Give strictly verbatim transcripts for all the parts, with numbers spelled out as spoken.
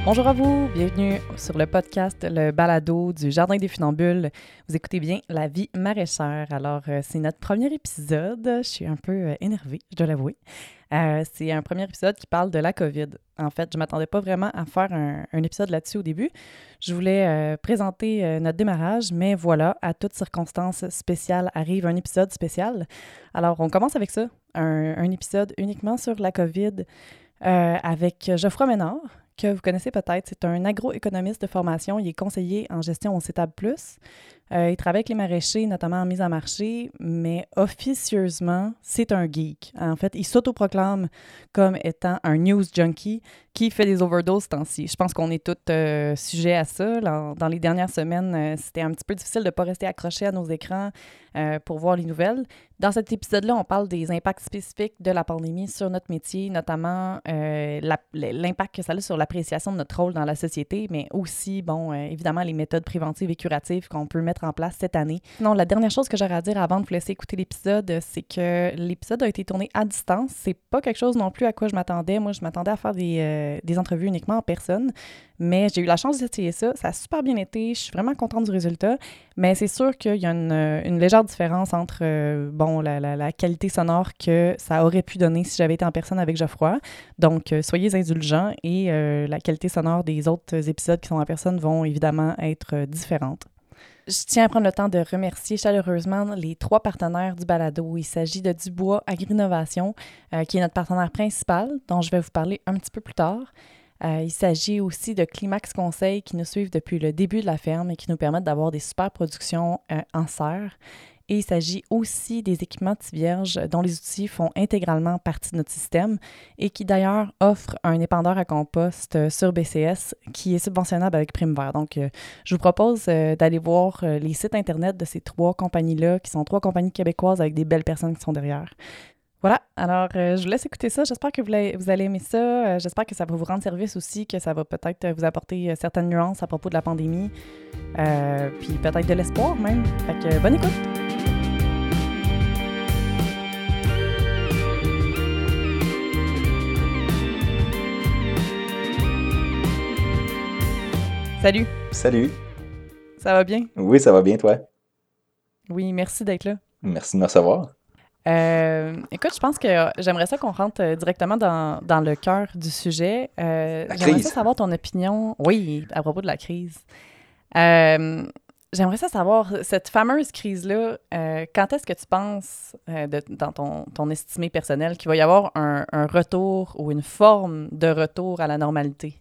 Bonjour à vous, bienvenue sur le podcast Le Balado du Jardin des Funambules. Vous écoutez bien La vie maraîchère. Alors, euh, c'est notre premier épisode. Je suis un peu euh, énervée, je dois l'avouer. Euh, c'est un premier épisode qui parle de la COVID. En fait, je ne m'attendais pas vraiment à faire un, un épisode là-dessus au début. Je voulais euh, présenter euh, notre démarrage, mais voilà, à toutes circonstances spéciales arrive un épisode spécial. Alors, on commence avec ça, un, un épisode uniquement sur la COVID euh, avec Geoffroy Ménard, que vous connaissez peut-être. C'est un agroéconomiste de formation. Il est conseiller en gestion au CETAB plus. Euh, il travaille avec les maraîchers, notamment en mise en marché, mais officieusement, c'est un geek. En fait, il s'autoproclame comme étant un news junkie qui fait des overdoses ce temps-ci. Je pense qu'on est tous euh, sujets à ça. Là, dans les dernières semaines, euh, c'était un petit peu difficile de ne pas rester accroché à nos écrans euh, pour voir les nouvelles. Dans cet épisode-là, on parle des impacts spécifiques de la pandémie sur notre métier, notamment euh, la, l'impact que ça a sur l'appréciation de notre rôle dans la société, mais aussi, bon, euh, évidemment, les méthodes préventives et curatives qu'on peut mettre en place cette année. Non, la dernière chose que j'aurais à dire avant de vous laisser écouter l'épisode, c'est que l'épisode a été tourné à distance. C'est pas quelque chose non plus à quoi je m'attendais. Moi, je m'attendais à faire des, euh, des entrevues uniquement en personne, mais j'ai eu la chance d'essayer ça. Ça a super bien été. Je suis vraiment contente du résultat, mais c'est sûr qu'il y a une, une légère différence entre, euh, bon, la, la, la qualité sonore que ça aurait pu donner si j'avais été en personne avec Geoffroy. Donc, euh, soyez indulgents et euh, la qualité sonore des autres épisodes qui sont en personne vont évidemment être euh, différentes. Je tiens à prendre le temps de remercier chaleureusement les trois partenaires du balado. Il s'agit de Dubois Agri-Innovation, euh, qui est notre partenaire principal, dont je vais vous parler un petit peu plus tard. Euh, il s'agit aussi de Climax Conseil, qui nous suivent depuis le début de la ferme et qui nous permettent d'avoir des super productions euh, en serre. Et il s'agit aussi des équipements Tivierge dont les outils font intégralement partie de notre système et qui d'ailleurs offrent un épandeur à compost sur B C S qui est subventionnable avec Prime Vert. Donc, euh, je vous propose euh, d'aller voir euh, les sites Internet de ces trois compagnies-là, qui sont trois compagnies québécoises avec des belles personnes qui sont derrière. Voilà, alors euh, je vous laisse écouter ça. J'espère que vous, vous allez aimer ça. Euh, j'espère que ça va vous rendre service aussi, que ça va peut-être vous apporter euh, certaines nuances à propos de la pandémie, euh, puis peut-être de l'espoir même. Fait que bonne écoute! Salut! Salut! Ça va bien? Oui, ça va bien, toi? Oui, merci d'être là. Merci de me recevoir. Euh, écoute, je pense que j'aimerais ça qu'on rentre directement dans, dans le cœur du sujet. Euh, la j'aimerais crise! ça savoir ton opinion. Oui, à propos de la crise. Euh, j'aimerais ça savoir, cette fameuse crise-là, euh, quand est-ce que tu penses, euh, de, dans ton, ton estimé personnel, qu'il va y avoir un, un retour ou une forme de retour à la normalité?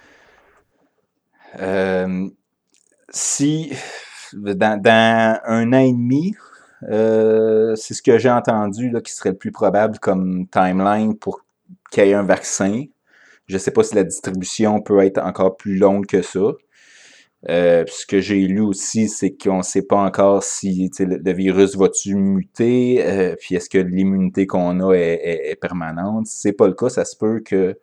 Euh, si, dans, dans un an et demi, euh, c'est ce que j'ai entendu là, qui serait le plus probable comme timeline pour qu'il y ait un vaccin. Je ne sais pas si la distribution peut être encore plus longue que ça. Euh, ce que j'ai lu aussi, c'est qu'on ne sait pas encore si le, le virus va-tu muter, euh, puis est-ce que l'immunité qu'on a est, est, est permanente. Si ce n'est pas le cas, ça se peut que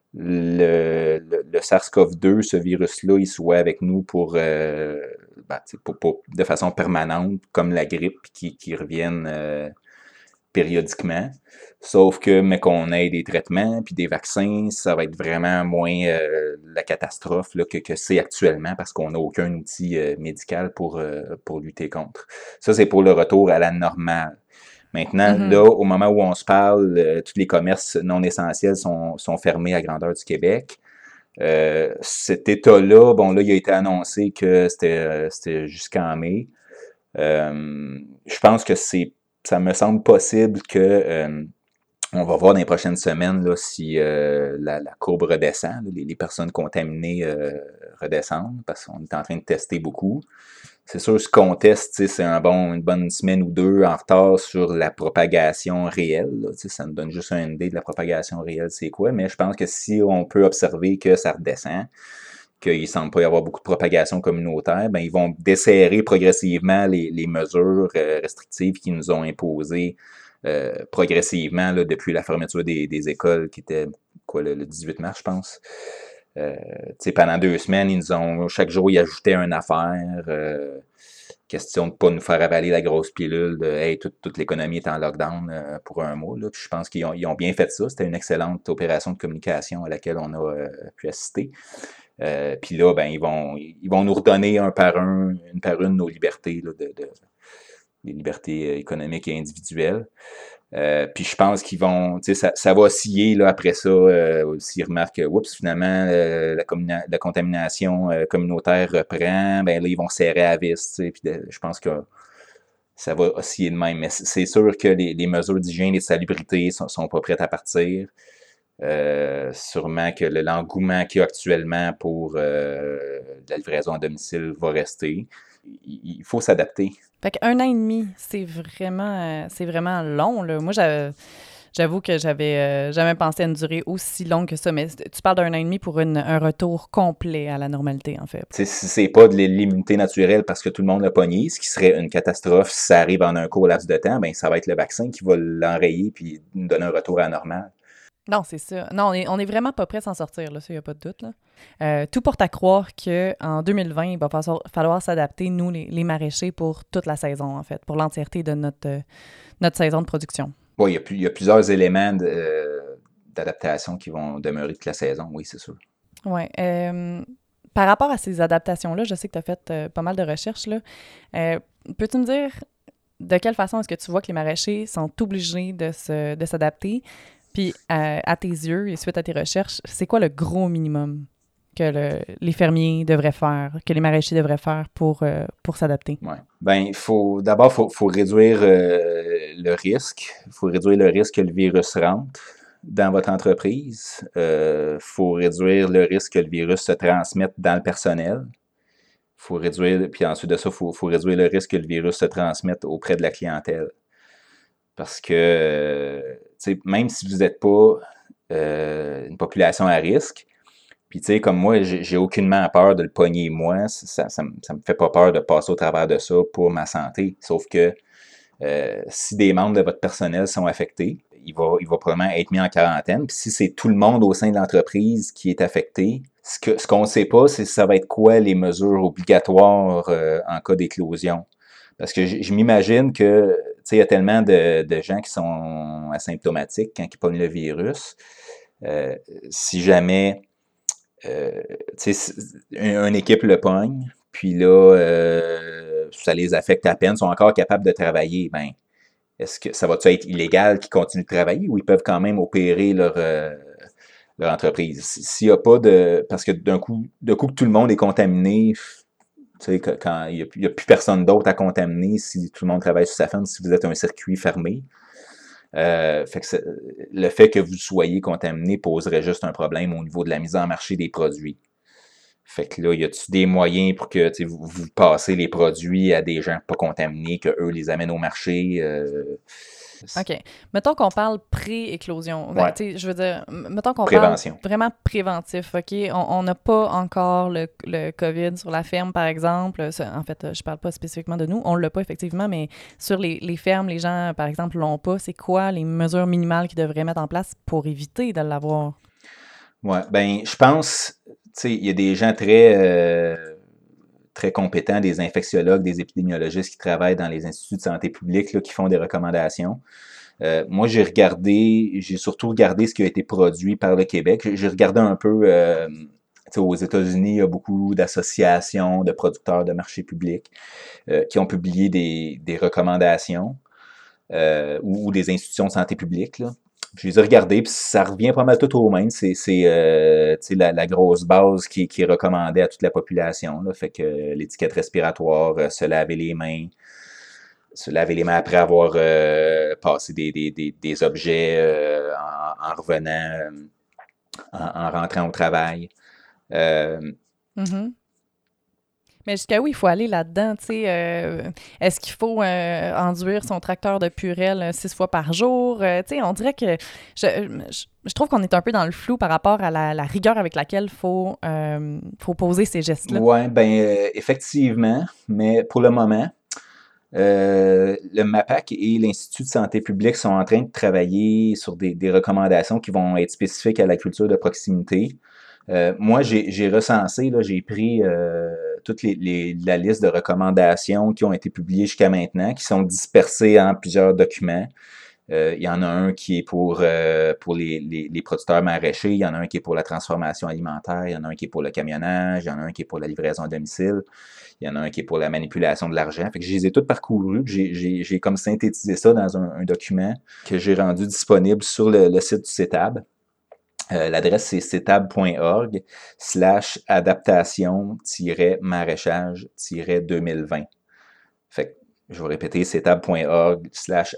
Le, le, le SARS-CoV deux, ce virus-là, il soit avec nous pour, euh, ben, pour, pour de façon permanente, comme la grippe, qui, qui revienne euh, périodiquement. Sauf que, mais qu'on ait des traitements puis des vaccins, ça va être vraiment moins euh, la catastrophe là, que, que c'est actuellement parce qu'on n'a aucun outil euh, médical pour, euh, pour lutter contre. Ça, c'est pour le retour à la normale. Maintenant, mm-hmm. là, au moment où on se parle, euh, tous les commerces non essentiels sont, sont fermés à grandeur du Québec. Euh, cet état-là, bon, là, il a été annoncé que c'était, euh, c'était jusqu'en mai. Euh, je pense que c'est, ça me semble possible que euh, on va voir dans les prochaines semaines là, si euh, la, la courbe redescend, les, les personnes contaminées euh, redescendent, parce qu'on est en train de tester beaucoup. C'est sûr, ce qu'on teste, c'est un bon, une bonne semaine ou deux en retard sur la propagation réelle. Là, ça nous donne juste une idée de la propagation réelle, c'est quoi. Mais je pense que si on peut observer que ça redescend, qu'il ne semble pas y avoir beaucoup de propagation communautaire, ben, ils vont desserrer progressivement les, les mesures restrictives qu'ils nous ont imposées euh, progressivement là, depuis la fermeture des, des écoles qui était quoi, le, le dix-huit mars, je pense. Euh, pendant deux semaines, ils nous ont, chaque jour, ils ajoutaient une affaire. Euh, question de ne pas nous faire avaler la grosse pilule de hey, toute, toute l'économie est en lockdown euh, pour un mois. Là. Puis je pense qu'ils ont, ils ont bien fait ça. C'était une excellente opération de communication à laquelle on a euh, pu assister. Euh, Puis là, ben, ils vont, ils vont nous redonner un par un, une par une, nos libertés, là, de, de, les libertés économiques et individuelles. Euh, puis je pense qu'ils vont, tu sais, ça, ça va osciller là, après ça, euh, s'ils remarquent que, oups, finalement, euh, la, communa- la contamination euh, communautaire reprend, ben là, ils vont serrer à vis, tu sais, puis de- je pense que ça va osciller de même. Mais c'est sûr que les, les mesures d'hygiène et de salubrité sont, sont pas prêtes à partir. Euh, sûrement que le, l'engouement qu'il y a actuellement pour euh, la livraison à domicile va rester. Il, il faut s'adapter. Fait qu'un an et demi, c'est vraiment, euh, c'est vraiment long, là. Moi, j'avais, j'avoue que j'avais euh, jamais pensé à une durée aussi longue que ça, mais tu parles d'un an et demi pour une, un retour complet à la normalité, en fait. T'sais, si c'est pas de l'immunité naturelle parce que tout le monde l'a pogné, ce qui serait une catastrophe si ça arrive en un court laps de temps, ben ça va être le vaccin qui va l'enrayer puis nous donner un retour à la normale. Non, c'est ça. Non, on est, on est vraiment pas prêt à s'en sortir, là, ça, il n'y a pas de doute, là. Euh, tout porte à croire qu'en deux mille vingt, il va falloir, falloir s'adapter, nous, les, les maraîchers, pour toute la saison, en fait, pour l'entièreté de notre, euh, notre saison de production. Oui, il y a, il y a plusieurs éléments de, euh, d'adaptation qui vont demeurer toute la saison, oui, c'est sûr. Oui. Euh, par rapport à ces adaptations-là, je sais que tu as fait euh, pas mal de recherches, là. Euh, peux-tu me dire de quelle façon est-ce que tu vois que les maraîchers sont obligés de, se, de s'adapter? Puis, euh, à tes yeux et suite à tes recherches, c'est quoi le gros minimum que le, les fermiers devraient faire, que les maraîchers devraient faire pour, euh, pour s'adapter? Ouais. Ben, faut, d'abord, il faut, faut réduire euh, le risque. Il faut réduire le risque que le virus rentre dans votre entreprise. Il euh, faut réduire le risque que le virus se transmette dans le personnel. Faut réduire, puis ensuite de ça, il faut, faut réduire le risque que le virus se transmette auprès de la clientèle. Parce que, euh, tu sais, même si vous n'êtes pas euh, une population à risque, puis tu sais, comme moi, j'ai, j'ai aucunement peur de le pogner moi, ça, ça, ça me fait pas peur de passer au travers de ça pour ma santé. Sauf que euh, si des membres de votre personnel sont affectés, il va, il va probablement être mis en quarantaine. Puis si c'est tout le monde au sein de l'entreprise qui est affecté, ce, que, ce qu'on ne sait pas, c'est ça va être quoi les mesures obligatoires euh, en cas d'éclosion. Parce que je, je m'imagine que, tu sais, il y a tellement de, de gens qui sont asymptomatiques quand ils pognent le virus. Euh, si jamais, euh, tu sais, une équipe le pogne, puis là, euh, ça les affecte à peine, sont encore capables de travailler, ben, est-ce que ça va-tu être illégal qu'ils continuent de travailler ou ils peuvent quand même opérer leur, euh, leur entreprise? S'il n'y a pas de... Parce que d'un coup, d'un coup que tout le monde est contaminé, tu sais, quand il n'y a, a plus personne d'autre à contaminer, si tout le monde travaille sur sa ferme, si vous êtes un circuit fermé, euh, fait que le fait que vous soyez contaminé poserait juste un problème au niveau de la mise en marché des produits. Fait que là, y a-t-il des moyens pour que vous, vous passez les produits à des gens pas contaminés, qu'eux les amènent au marché? Euh, OK. Mettons qu'on parle pré-éclosion. Ouais. Ben, je veux dire, mettons qu'on Prévention. parle vraiment préventif, OK? On n'a pas encore le, le COVID sur la ferme, par exemple. Ça, en fait, je parle pas spécifiquement de nous. On l'a pas, effectivement, mais sur les, les fermes, les gens, par exemple, l'ont pas. C'est quoi les mesures minimales qu'ils devraient mettre en place pour éviter de l'avoir? Ouais, ben, je pense, tu sais, il y a des gens très... Euh, très compétents, des infectiologues, des épidémiologistes qui travaillent dans les instituts de santé publique, là, qui font des recommandations. Euh, moi, j'ai regardé, j'ai surtout regardé ce qui a été produit par le Québec. J'ai regardé un peu, euh, aux États-Unis, il y a beaucoup d'associations de producteurs de marchés publics euh, qui ont publié des, des recommandations euh, ou, ou des institutions de santé publique, là. Je les ai regardés, puis ça revient pas mal tout au même. C'est, c'est euh, la, la grosse base qui, qui est recommandée à toute la population. Là. Fait que euh, l'étiquette respiratoire, euh, se laver les mains, se laver les mains après avoir euh, passé des, des, des, des objets euh, en, en revenant, euh, en, en rentrant au travail. Euh, Mm-hmm. Mais jusqu'à où il faut aller là-dedans, tu sais? Euh, est-ce qu'il faut euh, enduire son tracteur de Purel euh, six fois par jour? Euh, tu sais, on dirait que je, je, je trouve qu'on est un peu dans le flou par rapport à la, la rigueur avec laquelle il faut, euh, faut poser ces gestes-là. Oui, bien, euh, effectivement, mais pour le moment, euh, le MAPAC et l'Institut de santé publique sont en train de travailler sur des, des recommandations qui vont être spécifiques à la culture de proximité. Euh, moi, j'ai, j'ai recensé, là, j'ai pris euh, toute les, les, la liste de recommandations qui ont été publiées jusqu'à maintenant, qui sont dispersées en plusieurs documents. Euh, il y en a un qui est pour, euh, pour les, les, les producteurs maraîchers, il y en a un qui est pour la transformation alimentaire, il y en a un qui est pour le camionnage, il y en a un qui est pour la livraison à domicile, il y en a un qui est pour la manipulation de l'argent. Fait que je les ai tous parcourus, j'ai, j'ai, j'ai comme synthétisé ça dans un, un document que j'ai rendu disponible sur le, le site du CETAB. Euh, l'adresse, c'est cetab.org slash adaptation-maraîchage-deux mille vingt. Fait que je vais répéter, cetab.org slash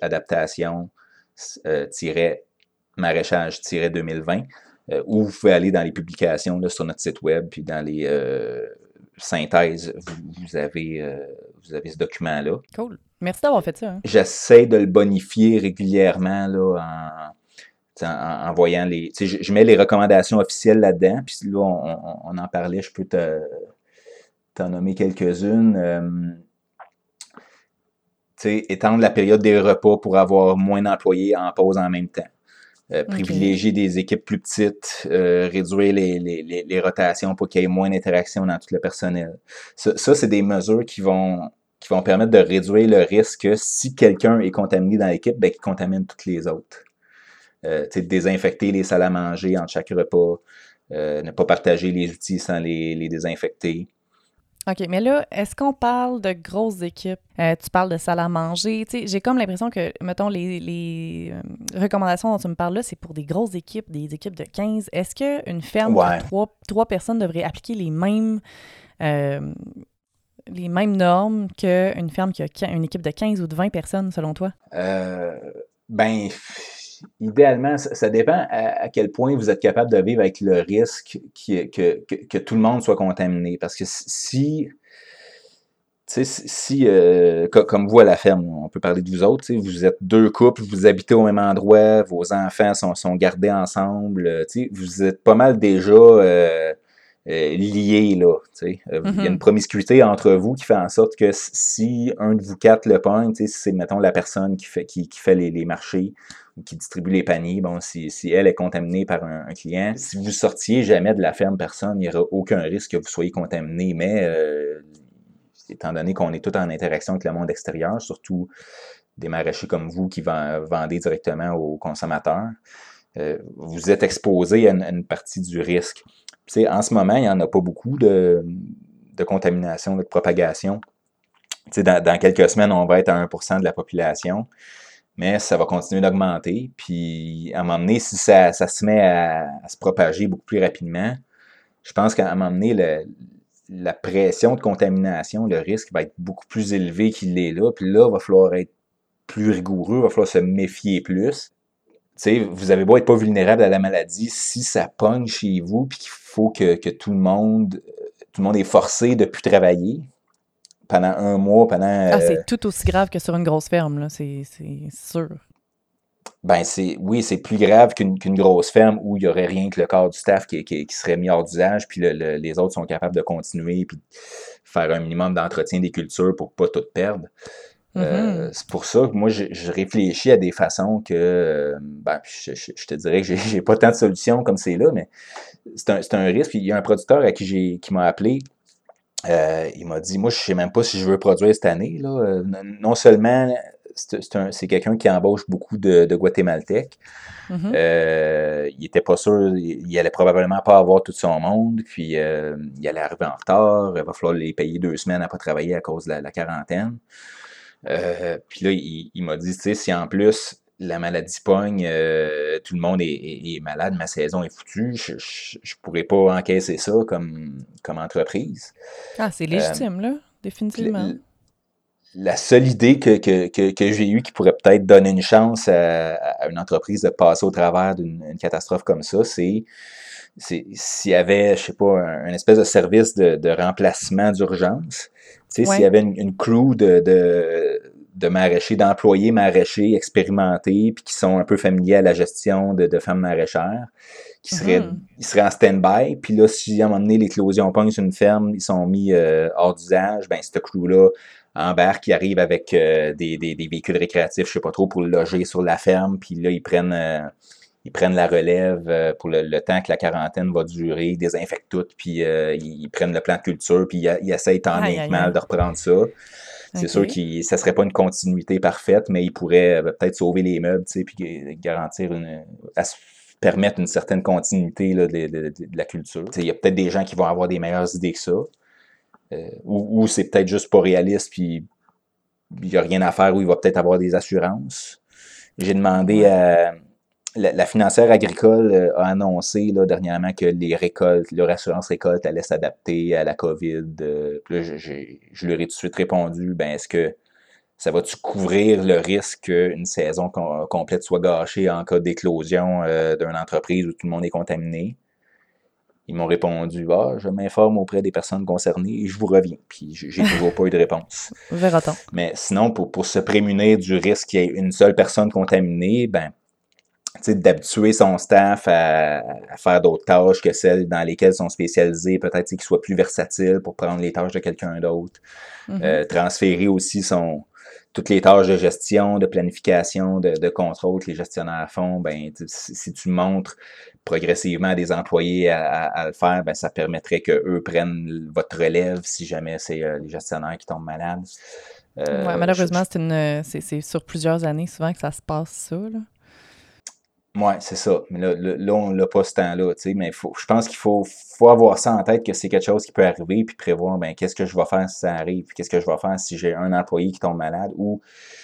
adaptation-maraîchage-deux mille vingt. Euh, ou vous pouvez aller dans les publications là, sur notre site web, puis dans les euh, synthèses, vous, vous, avez, euh, vous avez ce document-là. Cool. Merci d'avoir fait ça. Hein. J'essaie de le bonifier régulièrement là, en... En, en voyant les... Je, je mets les recommandations officielles là-dedans, puis là, on, on, on en parlait, je peux te, t'en nommer quelques-unes. Euh, étendre la période des repas pour avoir moins d'employés en pause en même temps. Euh, privilégier okay. des équipes plus petites, euh, réduire les, les, les, les rotations pour qu'il y ait moins d'interaction dans tout le personnel. Ça, ça c'est des mesures qui vont, qui vont permettre de réduire le risque que si quelqu'un est contaminé dans l'équipe, ben, qu'il contamine toutes les autres. Euh, désinfecter les salles à manger entre chaque repas, euh, ne pas partager les outils sans les, les désinfecter. OK, mais là, est-ce qu'on parle de grosses équipes? Euh, tu parles de salles à manger. Tu sais, j'ai comme l'impression que, mettons, les, les euh, recommandations dont tu me parles là, c'est pour des grosses équipes, des équipes de quinze. Est-ce qu'une ferme ouais. de trois, trois personnes devrait appliquer les mêmes, euh, les mêmes normes qu'une ferme qui a une équipe de quinze ou de vingt personnes, selon toi? Euh, ben... Idéalement, ça, ça dépend à, à quel point vous êtes capable de vivre avec le risque qui, que, que, que tout le monde soit contaminé. Parce que si, tu sais, si, euh, comme vous à la ferme, on peut parler de vous autres, vous êtes deux couples, vous habitez au même endroit, vos enfants sont, sont gardés ensemble, vous êtes pas mal déjà euh, euh, liés, là. Euh, mm-hmm. Il y a une promiscuité entre vous qui fait en sorte que si un de vous quatre le pogne, si c'est, mettons, la personne qui fait, qui, qui fait les, les marchés, ou qui distribue les paniers, bon, si, si elle est contaminée par un, un client, si vous sortiez jamais de la ferme personne, il n'y aura aucun risque que vous soyez contaminé, mais euh, étant donné qu'on est tous en interaction avec le monde extérieur, surtout des maraîchers comme vous qui vendez directement aux consommateurs, euh, vous êtes exposé à une, à une partie du risque. T'sais, en ce moment, il n'y en a pas beaucoup de, de contamination, de propagation. Dans, dans quelques semaines, on va être à un pour cent de la population. Mais ça va continuer d'augmenter. Puis, à un moment donné, si ça, ça se met à, à se propager beaucoup plus rapidement, je pense qu'à un moment donné, le, la pression de contamination, le risque va être beaucoup plus élevé qu'il l'est là. Puis là, il va falloir être plus rigoureux, il va falloir se méfier plus. Tu sais, vous avez beau être pas vulnérable à la maladie, si ça pogne chez vous, puis qu'il faut que, que tout le monde, tout le monde est forcé de plus travailler pendant un mois, pendant... Ah, c'est euh, tout aussi grave que sur une grosse ferme, là, c'est, c'est sûr. Ben, c'est, oui, c'est plus grave qu'une, qu'une grosse ferme où il n'y aurait rien que le corps du staff qui, qui, qui serait mis hors d'usage, puis le, le, les autres sont capables de continuer, puis faire un minimum d'entretien des cultures pour pas tout perdre. Mm-hmm. Euh, c'est pour ça que moi, je, je réfléchis à des façons que, ben, je, je, je te dirais que j'ai, j'ai pas tant de solutions comme c'est là, mais c'est un, c'est un risque. Puis il y a un producteur à qui, j'ai, qui m'a appelé. Euh, il m'a dit, moi, je sais même pas si je veux produire cette année. Là. Euh, non seulement, c'est, c'est, un, c'est quelqu'un qui embauche beaucoup de, de Guatémaltèques. Mm-hmm. Euh, il était pas sûr, il, il allait probablement pas avoir tout son monde, puis euh, il allait arriver en retard. Il va falloir les payer deux semaines à pas travailler à cause de la, la quarantaine. Euh, puis là, il, il m'a dit, tu sais, si en plus la maladie pogne, euh, tout le monde est, est, est malade, ma saison est foutue, je, je, je pourrais pas encaisser ça comme, comme entreprise. Ah, c'est légitime, euh, là, définitivement. La, la seule idée que, que, que, que j'ai eue qui pourrait peut-être donner une chance à, à une entreprise de passer au travers d'une une catastrophe comme ça, c'est, c'est s'il y avait, je sais pas, un, un espèce de service de, de remplacement d'urgence. Tu sais, ouais. S'il y avait une, une crew de, de, de maraîchers, d'employés maraîchers expérimentés, puis qui sont un peu familiers à la gestion de, de femmes maraîchères, qui seraient, mm-hmm. ils seraient en stand-by, puis là, si à un moment donné, l'éclosion pogne sur une ferme, ils sont mis euh, hors d'usage, ben cette crew-là embarque, ils arrivent avec euh, des, des, des véhicules récréatifs, je sais pas trop, pour loger sur la ferme, puis là, ils prennent... Euh, ils prennent la relève euh, pour le, le temps que la quarantaine va durer, ils désinfectent tout, puis euh, ils, ils prennent le plan de culture, puis ils, ils essayent tant Aïe, bien que aïe, mal aïe. de reprendre ça. C'est sûr OK. que ça serait pas une continuité parfaite, mais ils pourraient euh, peut-être sauver les meubles, tu sais, puis g- garantir une, ass- permettre une certaine continuité là, de, de- de- de la culture. Tu sais, il y a peut-être des gens qui vont avoir des meilleures idées que ça, euh, ou, ou c'est peut-être juste pas réaliste, puis il n'y a rien à faire, ou il va peut-être avoir des assurances. J'ai demandé Ouais. à la, la financière agricole euh, a annoncé là, dernièrement que les récoltes, leur assurance récolte allait s'adapter à la COVID. Euh, puis là, je, j'ai- je leur ai tout de suite répondu, ben est-ce que ça va-tu couvrir le risque qu'une saison com- complète soit gâchée en cas d'éclosion euh, d'une entreprise où tout le monde est contaminé? Ils m'ont répondu, ah, je m'informe auprès des personnes concernées et je vous reviens. Puis j'ai j'ai toujours pas eu de réponse. Verra-t-on. Mais sinon, pour, pour se prémunir du risque qu'il y ait une seule personne contaminée, ben, tu sais, d'habituer son staff à, à faire d'autres tâches que celles dans lesquelles ils sont spécialisés, peut-être qu'ils soient plus versatiles pour prendre les tâches de quelqu'un d'autre. Mhm. Euh, transférer aussi son, toutes les tâches de gestion, de planification, de, de contrôle que les gestionnaires font, ben, si, si tu montres progressivement à des employés à, à, à le faire, ben, ça permettrait qu'eux prennent votre relève si jamais c'est euh, les gestionnaires qui tombent malades. Ouais, Euh, je, malheureusement, je, c'est une c'est, c'est sur plusieurs années souvent que ça se passe ça, là. Ouais, c'est ça. Mais là, là, là, on l'a pas ce temps-là, tu sais, mais faut, je pense qu'il faut, faut avoir ça en tête que c'est quelque chose qui peut arriver, puis prévoir, ben, qu'est-ce que je vais faire si ça arrive, puis qu'est-ce que je vais faire si j'ai un employé qui tombe malade, ou,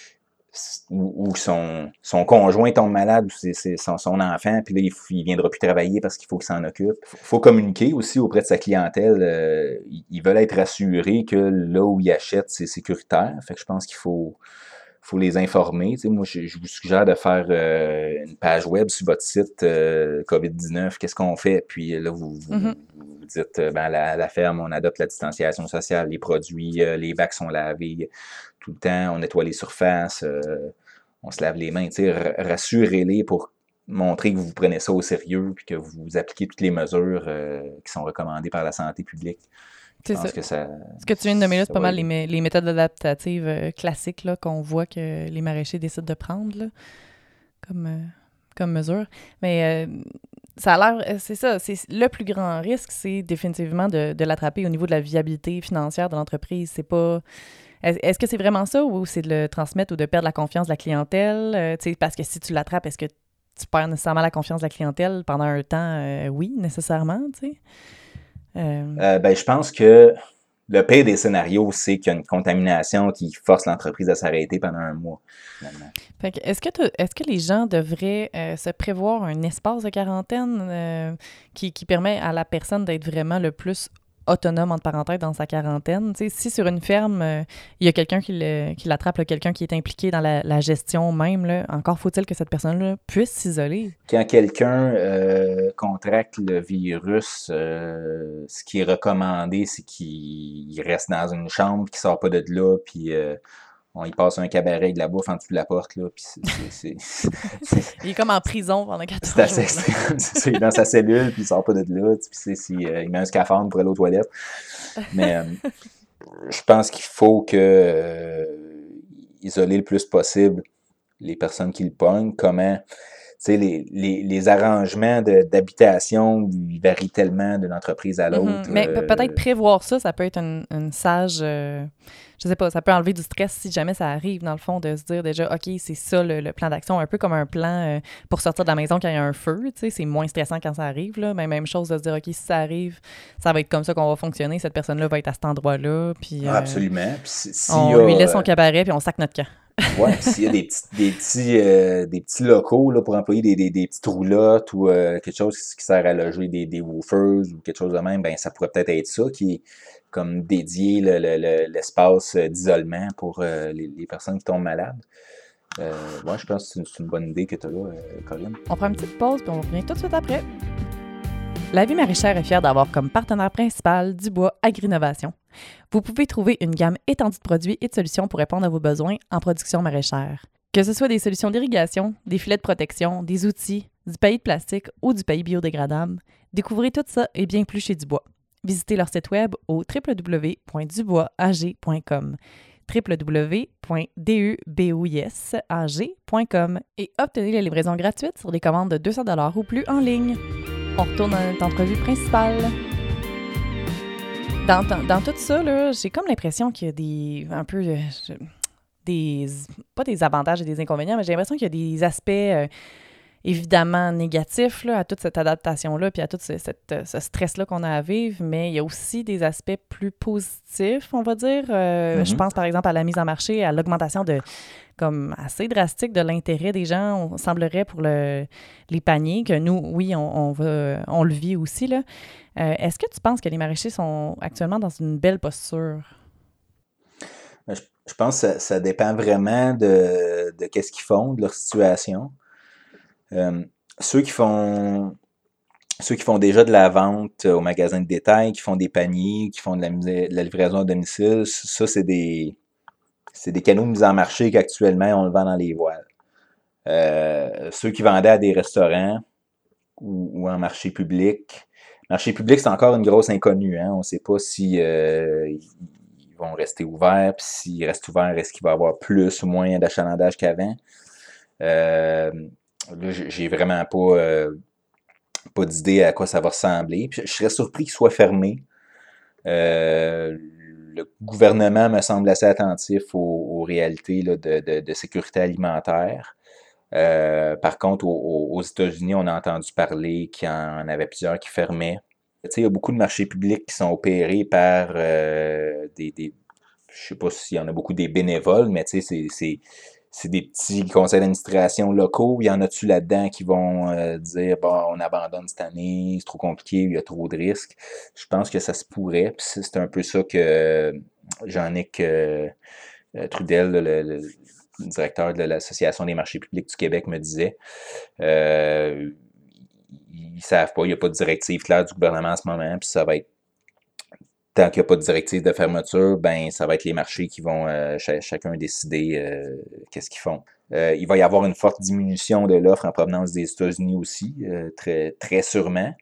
ou, ou son, son conjoint tombe malade, ou c'est, c'est son, son enfant, puis là, il, il viendra plus travailler parce qu'il faut qu'il s'en occupe. Faut, faut communiquer aussi auprès de sa clientèle. Euh, ils, ils veulent être rassurés que là où ils achètent, c'est sécuritaire. Fait que je pense qu'il faut faut les informer. Tu sais, moi, je, je vous suggère de faire euh, une page web sur votre site euh, covid dix-neuf, qu'est-ce qu'on fait? Puis là, vous, vous, Mhm. vous dites, euh, ben, la, la ferme, on adopte la distanciation sociale, les produits, euh, les bacs sont lavés tout le temps, on nettoie les surfaces, euh, on se lave les mains. Tu sais, r- rassurez-les pour montrer que vous prenez ça au sérieux puis que vous appliquez toutes les mesures euh, qui sont recommandées par la santé publique. Je C'est ça. pense que ça, Ce que tu viens de nommer là, c'est ça pas va mal les, aider. mé- les méthodes adaptatives euh, classiques là, qu'on voit que les maraîchers décident de prendre là, comme, euh, comme mesure. Mais euh, ça a l'air, euh, c'est ça, c'est le plus grand risque, c'est définitivement de, de l'attraper au niveau de la viabilité financière de l'entreprise. C'est pas. Est- Est-ce que c'est vraiment ça ou c'est de le transmettre ou de perdre la confiance de la clientèle? Euh, tu sais, parce que si tu l'attrapes, est-ce que tu perds nécessairement la confiance de la clientèle pendant un temps? Euh, oui, nécessairement, tu sais. Euh, Euh, ben, je pense que le pire des scénarios, c'est qu'il y a une contamination qui force l'entreprise à s'arrêter pendant un mois, finalement. Fait que est-ce que t'as- est-ce que les gens devraient euh, se prévoir un espace de quarantaine euh, qui, qui permet à la personne d'être vraiment le plus autonome, entre parenthèses, dans sa quarantaine? Tu sais, si sur une ferme, euh, il y a quelqu'un qui, le- qui l'attrape, là, quelqu'un qui est impliqué dans la, la gestion même, là, encore faut-il que cette personne-là puisse s'isoler. Quand quelqu'un euh, contracte le virus, euh, ce qui est recommandé, c'est qu'il reste dans une chambre, qu'il ne sort pas de là, puis euh, on y passe un cabaret avec de la bouffe en dessous de la porte, là, puis c'est, c'est, c'est, c'est- Il est comme en prison pendant c'est quatorze jours. assez Là. extrême. C'est ça, il est dans sa cellule, puis il sort pas de là, puis c'est, si, euh, il met un scaphandre pour aller aux toilettes. Mais euh, je pense qu'il faut que euh, isoler le plus possible les personnes qui le pognent. Comment, tu sais, les, les, les arrangements de, d'habitation, ils varient tellement d'une entreprise à Mhm. l'autre. Mais pe- peut-être euh, prévoir ça, ça peut être une, une sage. euh, je sais pas, ça peut enlever du stress si jamais ça arrive, dans le fond, de se dire déjà, OK, c'est ça le, le plan d'action, un peu comme un plan euh, pour sortir de la maison quand il y a un feu. Tu sais, c'est moins stressant quand ça arrive. Là. Mais même chose de se dire, OK, si ça arrive, ça va être comme ça qu'on va fonctionner. Cette personne-là va être à cet endroit-là. Puis ah, euh, absolument. Puis si- s'il y on a, lui laisse son euh, cabaret, puis on sac notre camp. ouais, puis s'il y a des petits, des petits, euh, des petits locaux là, pour employer des, des, des petites roulottes ou euh, quelque chose qui sert à loger des, des woofers ou quelque chose de même, ben ça pourrait peut-être être ça qui est comme dédié le, le, le- l'espace d'isolement pour euh, les, les personnes qui tombent malades. Euh, ouais, je pense que c'est une, c'est une bonne idée que tu as là, euh, Corinne. On prend une petite pause, puis on revient tout de suite après. La Vie maraîchère est fière d'avoir comme partenaire principal Dubois Agrinovation. Vous pouvez trouver une gamme étendue de produits et de solutions pour répondre à vos besoins en production maraîchère. Que ce soit des solutions d'irrigation, des filets de protection, des outils, du paillis de plastique ou du paillis biodégradable, découvrez tout ça et bien plus chez Dubois. Visitez leur site web au w w w point dubois a g point com. w w w point dubouisag point com et obtenez la livraison gratuite sur des commandes de deux cents dollars ou plus en ligne. On retourne à notre entrevue principale. Dans, dans, dans tout ça, là, j'ai comme l'impression qu'il y a des... un peu... Euh, des... pas des avantages et des inconvénients, mais j'ai l'impression qu'il y a des aspects... Euh, évidemment négatif là, à toute cette adaptation-là puis à tout ce, cette, ce stress-là qu'on a à vivre, mais il y a aussi des aspects plus positifs, on va dire. Euh, mm-hmm. Je pense par exemple à la mise en marché, à l'augmentation de comme assez drastique de l'intérêt des gens, on semblerait pour le, les paniers, que nous, oui, on, on, va, on le vit aussi. Là. Euh, est-ce que tu penses que les maraîchers sont actuellement dans une belle posture? Je, je pense que ça, ça dépend vraiment de, de qu'est-ce qu'ils font, de leur situation. Euh, ceux qui font ceux qui font déjà de la vente au magasin de détail, qui font des paniers, qui font de la, de la livraison à domicile, ça, c'est des c'est des canaux de mise en marché qu'actuellement, on le vend dans les voiles. Euh, ceux qui vendaient à des restaurants ou, ou en marché public. Marché public, c'est encore une grosse inconnue. Hein? On ne sait pas si euh, ils vont rester ouverts, puis s'ils restent ouverts, est-ce qu'il va y avoir plus ou moins d'achalandage qu'avant? Euh, Là, j'ai vraiment pas, euh, pas d'idée à quoi ça va ressembler. Puis je serais surpris qu'il soit fermé. Euh, le gouvernement me semble assez attentif aux, aux réalités là, de, de, de sécurité alimentaire. Euh, par contre, aux, aux États-Unis, on a entendu parler qu'il y en avait plusieurs qui fermaient. Tu sais, il y a beaucoup de marchés publics qui sont opérés par euh, des, des... Je sais pas s'il y en a beaucoup des bénévoles, mais tu sais, c'est... c'est c'est des petits conseils d'administration locaux. Il y en a-tu là-dedans qui vont euh, dire « Bon, on abandonne cette année, c'est trop compliqué, il y a trop de risques. » Je pense que ça se pourrait. Puis c'est un peu ça que euh, Jean-Nic euh, Trudel, le, le, le directeur de l'Association des marchés publics du Québec, me disait. Euh, ils ne savent pas, il n'y a pas de directive claire du gouvernement en ce moment, puis ça va être tant qu'il n'y a pas de directive de fermeture, ben ça va être les marchés qui vont euh, ch- chacun décider euh, qu'est-ce qu'ils font. Euh, il va y avoir une forte diminution de l'offre en provenance des États-Unis aussi, euh, très, très sûrement.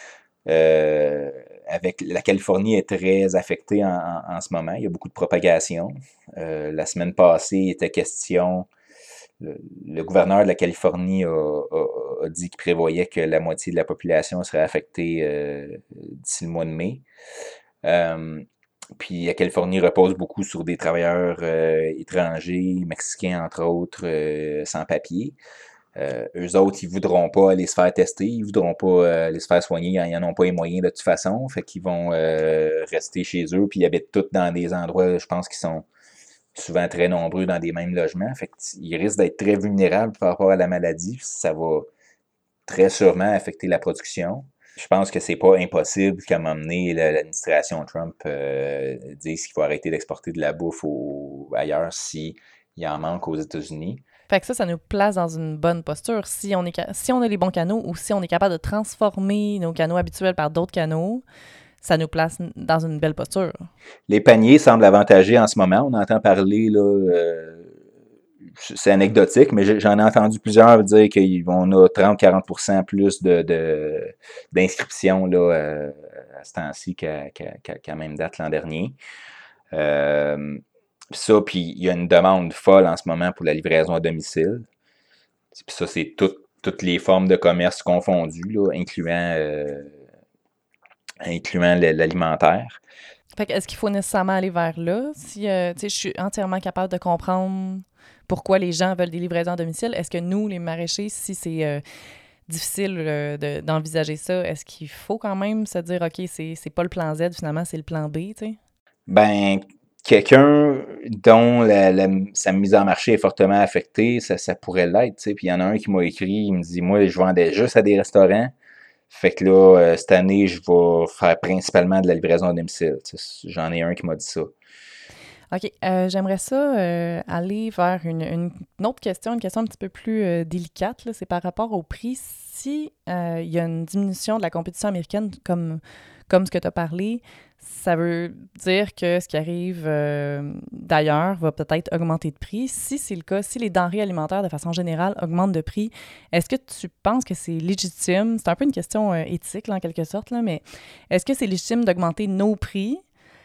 Euh, avec la Californie est très affectée en, en, en ce moment. Il y a beaucoup de propagation. Euh, la semaine passée, il était question... Le, le gouverneur de la Californie a, a, a dit qu'il prévoyait que la moitié de la population serait affectée euh, d'ici le mois de mai. Euh, puis la Californie repose beaucoup sur des travailleurs euh, étrangers, mexicains entre autres, euh, sans papier. Euh, eux autres, ils voudront pas aller se faire tester, ils voudront pas euh, aller se faire soigner, ils n'en ont pas les moyens de toute façon, fait qu'ils vont euh, rester chez eux, puis ils habitent tous dans des endroits, je pense, qui sont souvent très nombreux dans des mêmes logements, fait qu'ils risquent d'être très vulnérables par rapport à la maladie, ça va très sûrement affecter la production. Je pense que c'est pas impossible qu'à un moment donné, l'administration Trump euh, dise qu'il faut arrêter d'exporter de la bouffe au, ailleurs s'il y en manque aux États-Unis. Fait que ça, ça nous place dans une bonne posture. Si on, est, si on a les bons canaux ou si on est capable de transformer nos canaux habituels par d'autres canaux, ça nous place dans une belle posture. Les paniers semblent avantagés en ce moment. On entend parler, là, euh, c'est anecdotique, mais j'en ai entendu plusieurs dire qu'on a trente à quarante pour cent plus de, de, d'inscriptions là, euh, à ce temps-ci qu'à, qu'à, qu'à même date l'an dernier. Euh, ça, puis il y a une demande folle en ce moment pour la livraison à domicile. Puis ça, c'est tout, toutes les formes de commerce confondues, là, incluant, euh, incluant l'alimentaire. Fait que est-ce qu'il faut nécessairement aller vers là? Si euh, je suis entièrement capable de comprendre pourquoi les gens veulent des livraisons à domicile, est-ce que nous, les maraîchers, si c'est euh, difficile euh, de, d'envisager ça, est-ce qu'il faut quand même se dire, OK, c'est, c'est pas le plan Z, finalement, c'est le plan B, tu sais? Ben, quelqu'un dont la, la, sa mise en marché est fortement affectée, ça, ça pourrait l'être, tu sais. Puis il y en a un qui m'a écrit, il me dit, moi, je vendais juste à des restaurants. Fait que là, euh, cette année, je vais faire principalement de la livraison à domicile. Tu sais, j'en ai un qui m'a dit ça. OK. Euh, j'aimerais ça euh, aller vers une, une, une autre question, une question un petit peu plus euh, délicate. Là, c'est par rapport au prix. Si euh, il y a une diminution de la compétition américaine, comme, comme ce que tu as parlé, ça veut dire que ce qui arrive euh, d'ailleurs va peut-être augmenter de prix. Si c'est le cas, si les denrées alimentaires, de façon générale, augmentent de prix, est-ce que tu penses que c'est légitime? C'est un peu une question euh, éthique, là, en quelque sorte, là, mais est-ce que c'est légitime d'augmenter nos prix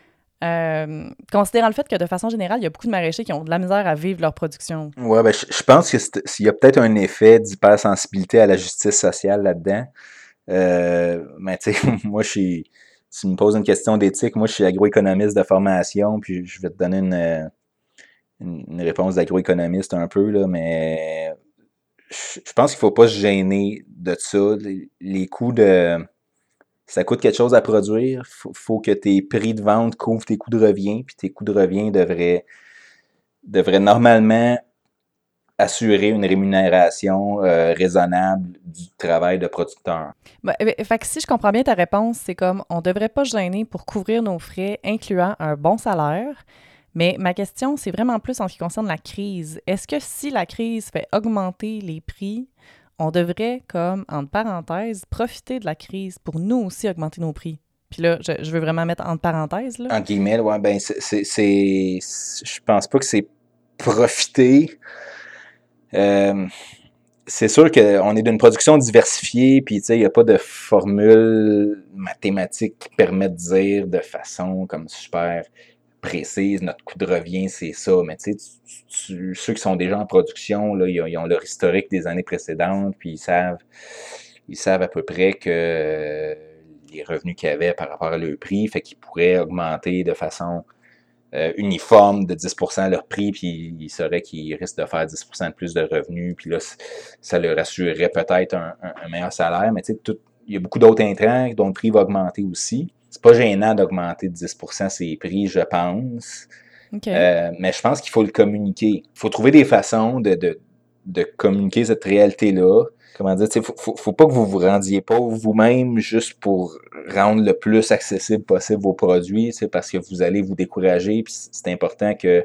euh, considérant le fait que de façon générale, il y a beaucoup de maraîchers qui ont de la misère à vivre leur production. Ouais, ben, je, je pense que c'est- s'il y a peut-être un effet d'hypersensibilité à la justice sociale là-dedans. Euh, mais tu sais, moi, je suis. Tu me poses une question d'éthique, moi, je suis agroéconomiste de formation, puis je vais te donner une, euh, une, une réponse d'agroéconomiste un peu, là, mais je, je pense qu'il ne faut pas se gêner de ça. Les, les coûts de. Ça coûte quelque chose à produire. Il faut, faut que tes prix de vente couvrent tes coûts de revient, puis tes coûts de revient devraient, devraient normalement assurer une rémunération euh, raisonnable du travail de producteur. Ben, eh, fait que si je comprends bien ta réponse, c'est comme on devrait pas se gêner pour couvrir nos frais, incluant un bon salaire. Mais ma question, c'est vraiment plus en ce qui concerne la crise. Est-ce que si la crise fait augmenter les prix, on devrait, comme, entre parenthèses, profiter de la crise pour nous aussi augmenter nos prix? Puis là, je, je veux vraiment mettre entre parenthèses, là. En guillemets, ouais, ben, c'est, c'est, c'est, je pense pas que c'est profiter. Euh, c'est sûr qu'on est d'une production diversifiée, puis il n'y a pas de formule mathématique qui permet de dire de façon comme super précise, notre coût de revient, c'est ça. Mais tu sais, ceux qui sont déjà en production, là, ils, ont, ils ont leur historique des années précédentes, puis ils savent, ils savent à peu près que euh, les revenus qu'ils avaient par rapport à leur prix, fait qu'ils pourraient augmenter de façon euh, uniforme de dix pour cent leur prix, puis ils sauraient qu'ils risquent de faire dix pour cent de plus de revenus, puis là, ça leur assurerait peut-être un, un, un meilleur salaire. Mais tu sais, tout, il y a beaucoup d'autres intrants dont le prix va augmenter aussi. C'est pas gênant d'augmenter de dix pour cent ses prix, je pense. Okay. Euh, mais je pense qu'il faut le communiquer. Il faut trouver des façons de, de, de communiquer cette réalité-là. Comment dire, il ne faut, faut pas que vous vous rendiez pas vous-même juste pour rendre le plus accessible possible vos produits, parce que vous allez vous décourager. Puis c'est important que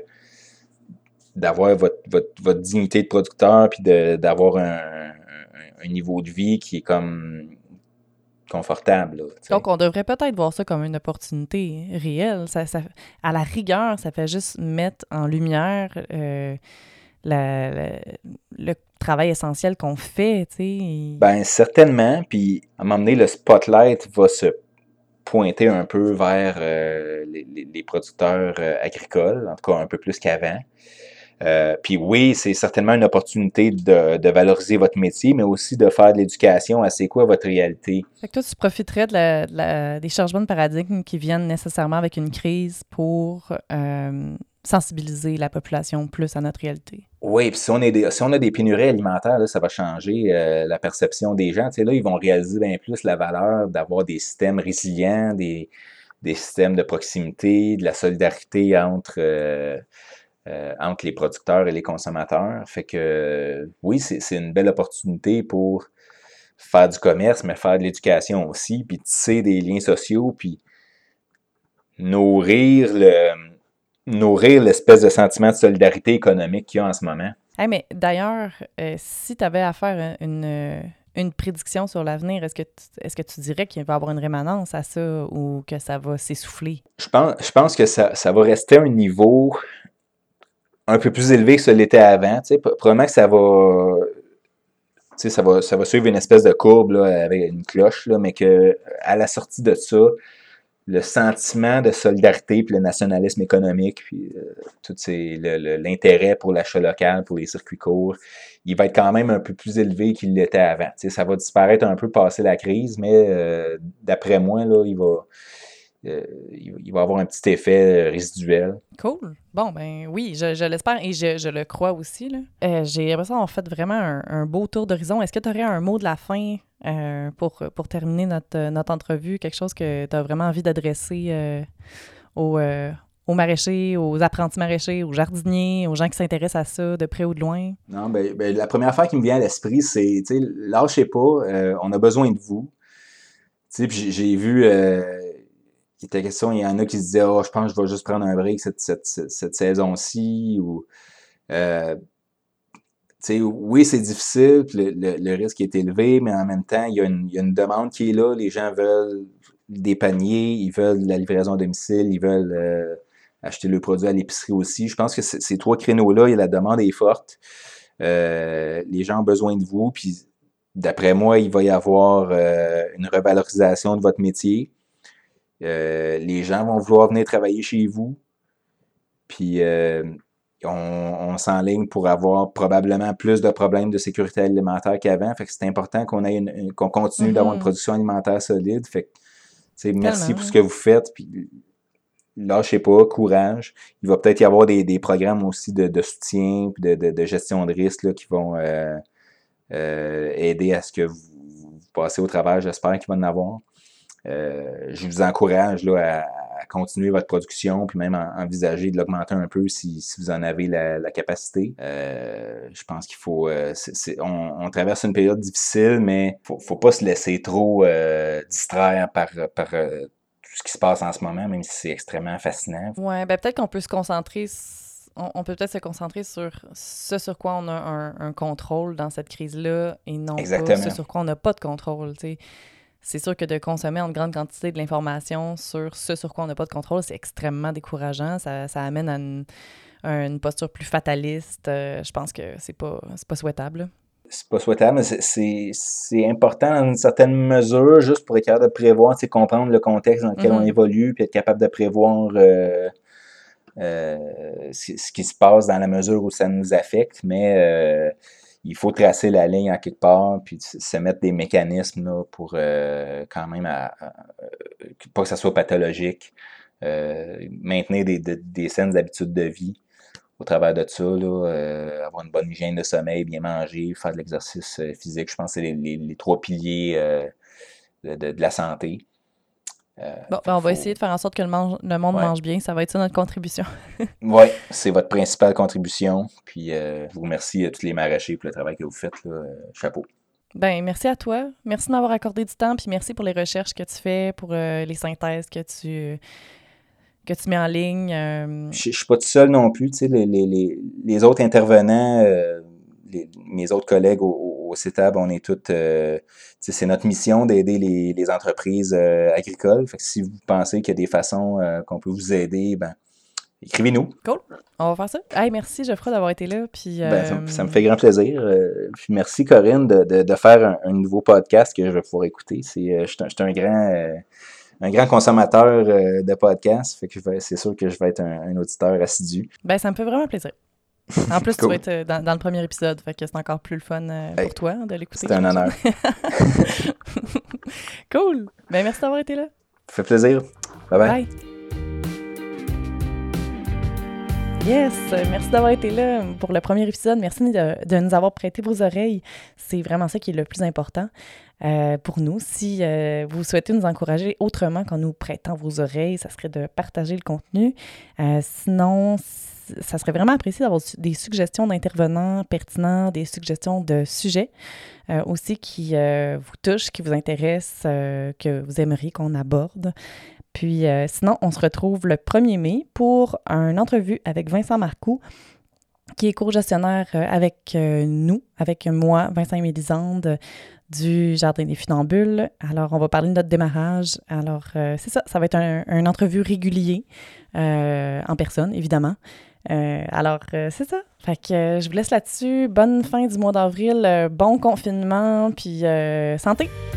d'avoir votre, votre, votre dignité de producteur, puis de, d'avoir un, un, un niveau de vie qui est comme confortable. Là, donc, on devrait peut-être voir ça comme une opportunité réelle. Ça, ça, à la rigueur, ça fait juste mettre en lumière euh, la, la, le travail essentiel qu'on fait, tu sais. Ben certainement. Puis, à un moment donné, le spotlight va se pointer un peu vers euh, les, les producteurs euh, agricoles, en tout cas un peu plus qu'avant. Euh, puis oui, c'est certainement une opportunité de, de valoriser votre métier, mais aussi de faire de l'éducation à c'est quoi votre réalité. Fait que toi, tu profiterais de la, de la, des changements de paradigme qui viennent nécessairement avec une crise pour euh, sensibiliser la population plus à notre réalité. Oui, puis si on, est des, si on a des pénuries alimentaires, là, ça va changer euh, la perception des gens. Tu sais, là, ils vont réaliser bien plus la valeur d'avoir des systèmes résilients, des, des systèmes de proximité, de la solidarité entre... Euh, Euh, entre les producteurs et les consommateurs. Fait que euh, oui, c'est, c'est une belle opportunité pour faire du commerce, mais faire de l'éducation aussi, puis tisser des liens sociaux, puis nourrir le nourrir l'espèce de sentiment de solidarité économique qu'il y a en ce moment. Hey, mais d'ailleurs, euh, si tu avais à faire une, une prédiction sur l'avenir, est-ce que, tu, est-ce que tu dirais qu'il va y avoir une rémanence à ça ou que ça va s'essouffler? Je pense, je pense que ça, ça va rester à un niveau un peu plus élevé que ce l'était avant. Tu sais, probablement que ça va, tu sais, ça va, ça va suivre une espèce de courbe là, avec une cloche, là, mais que à la sortie de ça, le sentiment de solidarité, puis le nationalisme économique, puis euh, tout ces, le, le, l'intérêt pour l'achat local, pour les circuits courts, il va être quand même un peu plus élevé qu'il l'était avant. Tu sais, ça va disparaître un peu passé la crise, mais euh, d'après moi, là, il va... Euh, il va avoir un petit effet résiduel. Cool. Bon, ben oui, je, je l'espère et je, je le crois aussi. Là. Euh, j'ai l'impression qu'on a fait vraiment un, un beau tour d'horizon. Est-ce que tu aurais un mot de la fin euh, pour, pour terminer notre, notre entrevue? Quelque chose que tu as vraiment envie d'adresser euh, aux, euh, aux maraîchers, aux apprentis maraîchers, aux jardiniers, aux gens qui s'intéressent à ça de près ou de loin? Non, ben, ben la première affaire qui me vient à l'esprit, c'est, tu sais, lâchez pas, euh, on a besoin de vous. Tu sais, puis j'ai, j'ai vu... Euh, il était question, il y en a qui se disaient « Oh, je pense que je vais juste prendre un break cette, cette, cette, cette saison-ci. » ou euh, oui, c'est difficile, le, le, le risque est élevé, mais en même temps, il y, a une, il y a une demande qui est là. Les gens veulent des paniers, ils veulent la livraison à domicile, ils veulent euh, acheter le produit à l'épicerie aussi. Je pense que c- ces trois créneaux-là, la demande est forte. Euh, les gens ont besoin de vous, puis d'après moi, il va y avoir euh, une revalorisation de votre métier. Euh, les gens vont vouloir venir travailler chez vous. Puis euh, on, on s'enligne pour avoir probablement plus de problèmes de sécurité alimentaire qu'avant. Fait que c'est important qu'on ait une, une- qu'on continue mm-hmm. d'avoir une production alimentaire solide. Fait que, tu sais, merci pour ce que vous faites. Puis lâchez pas, courage. Il va peut-être y avoir des, des programmes aussi de, de soutien puis de, de, de gestion de risque là, qui vont euh, euh, aider à ce que vous, vous passez au travers. J'espère qu'il va en avoir. Euh, je vous encourage là, à, à continuer votre production, puis même à, à envisager de l'augmenter un peu si, si vous en avez la, la capacité. Euh, je pense qu'il faut... Euh, c'est, c'est, on, on traverse une période difficile, mais il ne faut, faut pas se laisser trop euh, distraire par, par euh, tout ce qui se passe en ce moment, même si c'est extrêmement fascinant. Oui, ben peut-être qu'on peut se concentrer... On, on peut peut-être se concentrer sur ce sur quoi on a un, un contrôle dans cette crise-là et non Exactement. Pas ce sur quoi on n'a pas de contrôle, tu sais. C'est sûr que de consommer en grande quantité de l'information sur ce sur quoi on n'a pas de contrôle, c'est extrêmement décourageant. Ça, ça amène à une, à une posture plus fataliste. Euh, je pense que c'est pas, c'est pas souhaitable. C'est pas souhaitable, mais c'est, c'est, c'est important dans une certaine mesure, juste pour être capable de prévoir, tu sais, comprendre le contexte dans lequel mm-hmm. on évolue, puis être capable de prévoir euh, euh, ce, ce qui se passe dans la mesure où ça nous affecte, mais... Euh, il faut tracer la ligne à quelque part, puis se mettre des mécanismes là, pour euh, quand même à, à, pas que ça soit pathologique, euh, maintenir des, des, des saines habitudes de vie au travers de ça, là, euh, avoir une bonne hygiène de sommeil, bien manger, faire de l'exercice physique. Je pense que c'est les, les, les trois piliers euh, de, de, de la santé. Euh, bon, ben on va faut... essayer de faire en sorte que le, mange, le monde ouais. mange bien. Ça va être ça notre contribution. Oui, c'est votre principale contribution. Puis euh, je vous remercie à tous les maraîchers pour le travail que vous faites. Là. Chapeau. Ben merci à toi. Merci de m'avoir accordé du temps. Puis merci pour les recherches que tu fais, pour euh, les synthèses que tu, que tu mets en ligne. Euh... Je ne suis pas tout seul non plus. Tu sais, les, les, les, les autres intervenants, euh, les, mes autres collègues au, au C E T A B, on est tous... Euh, c'est notre mission d'aider les, les entreprises euh, agricoles. Fait que si vous pensez qu'il y a des façons euh, qu'on peut vous aider, ben écrivez-nous. Cool. On va faire ça. Hey, merci Geoffroy d'avoir été là. Puis, euh... ben, ça, ça me fait grand plaisir. Euh, puis merci Corinne de, de, de faire un, un nouveau podcast que je vais pouvoir écouter. C'est, euh, je suis un, un grand... Euh, un grand consommateur euh, de podcasts. Fait que je vais, c'est sûr que je vais être un, un auditeur assidu. Ben, ça me fait vraiment plaisir. En plus, cool. Tu vas être dans, dans le premier épisode, fait que c'est encore plus le fun euh, pour hey, toi de l'écouter. C'est un honneur. Cool! Ben, merci d'avoir été là. Ça fait plaisir. Bye-bye. Bye. Yes! Merci d'avoir été là pour le premier épisode. Merci de, de nous avoir prêté vos oreilles. C'est vraiment ça qui est le plus important euh, pour nous. Si euh, vous souhaitez nous encourager autrement qu'en nous prêtant vos oreilles, ça serait de partager le contenu. Euh, sinon, ça serait vraiment apprécié d'avoir des suggestions d'intervenants pertinents, des suggestions de sujets euh, aussi qui euh, vous touchent, qui vous intéressent, euh, que vous aimeriez qu'on aborde. Puis euh, sinon, on se retrouve le premier mai pour une entrevue avec Vincent Marcoux, qui est co-gestionnaire euh, avec euh, nous, avec moi, Vincent et Mélisande, du Jardin des Funambules. Alors, on va parler de notre démarrage. Alors, euh, c'est ça, ça va être un, une entrevue régulier, euh, en personne, évidemment. Euh, alors, euh, c'est ça. Fait que euh, je vous laisse là-dessus. Bonne fin du mois d'avril, euh, bon confinement, puis euh, santé!